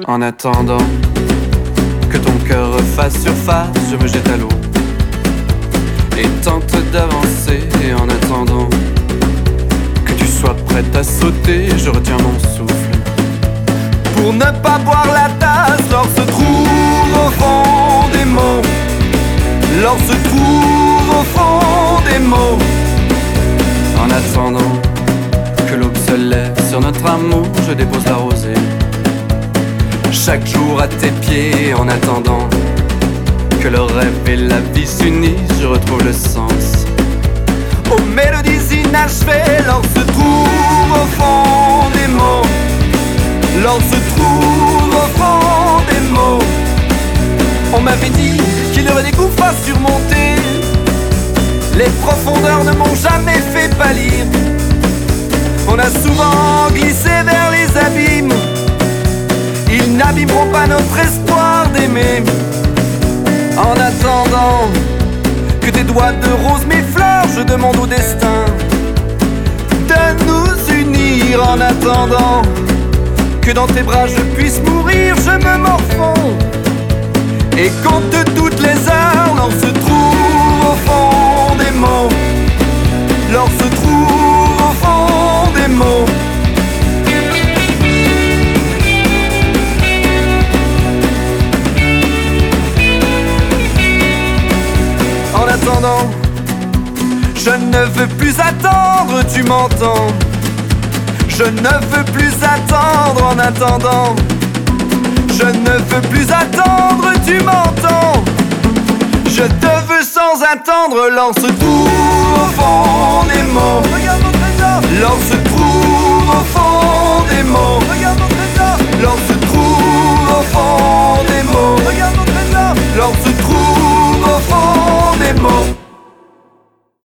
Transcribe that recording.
En attendant que ton cœur refasse surface, je me jette à l'eau et tente d'avancer. Et en attendant que tu sois prête à sauter, je retiens mon souffle pour ne pas boire la tasse. L'or se trouve au fond des mots, l'or se trouve au fond des mots. En attendant que l'aube se lève sur notre amour, je dépose la rosée chaque jour à tes pieds. En attendant que le rêve et la vie s'unissent, je retrouve le sens aux mélodies inachevées. L'or se trouve au fond des mots, l'or se trouve au fond des mots. On m'avait dit qu'il y aurait des gouffres à surmonter, les profondeurs ne m'ont jamais fait pâlir. On a souvent glissé vers les abîmes, ils n'abîmeront pas notre espoir d'aimer. En attendant que tes doigts de rose m'effleurent, je demande au destin de nous unir. En attendant que dans tes bras je puisse mourir, je me morfonds et compte toutes les heures. L'or se trouve au fond des mots, l'or se trouve au fond des mots. En attendant, je ne veux plus attendre, tu m'entends? Je ne veux plus attendre. En attendant, je ne veux plus attendre, tu m'entends? Je te veux sans attendre. L'or se trouve au fond des mots, l'or se